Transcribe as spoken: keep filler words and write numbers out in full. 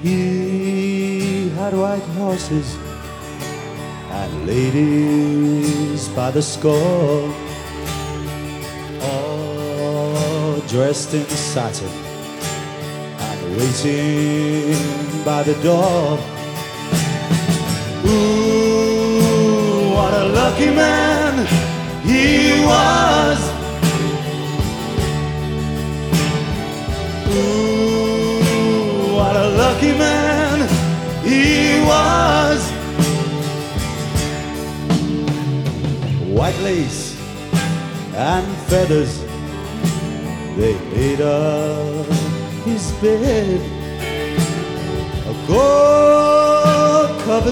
He had white horses and ladies by the score, all dressed in satin and waiting by the door. Ooh, what a lucky man he was. Ooh, what a lucky man he was. White lace and feathers, they made up his bed. A gold covered